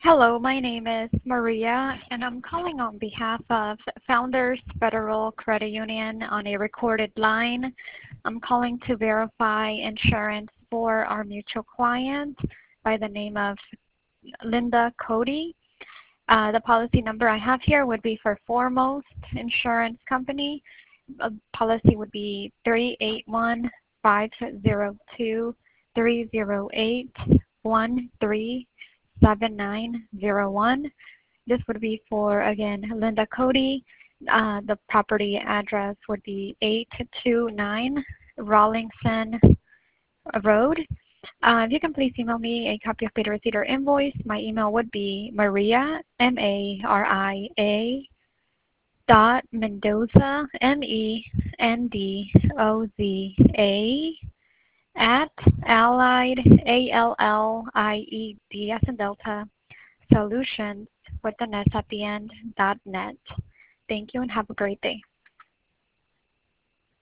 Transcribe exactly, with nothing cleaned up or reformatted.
Hello, my name is Maria, and I'm calling on behalf of Founders Federal Credit Union on a recorded line. I'm calling to verify insurance for our mutual client by the name of Linda Cody. Uh, the policy number I have here would be for Foremost Insurance Company. Uh, policy would be three eight one, five zero two, three zero eight, one three seven nine zero one. This would be for, again, Linda Cody. Uh, the property address would be eight two nine Rawlingson Road. Uh, if you can please email me a copy of paid receipt or invoice, my email would be Maria, M A R I A, dot Mendoza, M E N D O Z A, at Allied, A L L I E D as in Delta, Solutions, with an S at the end, dot net. Thank you and have a great day.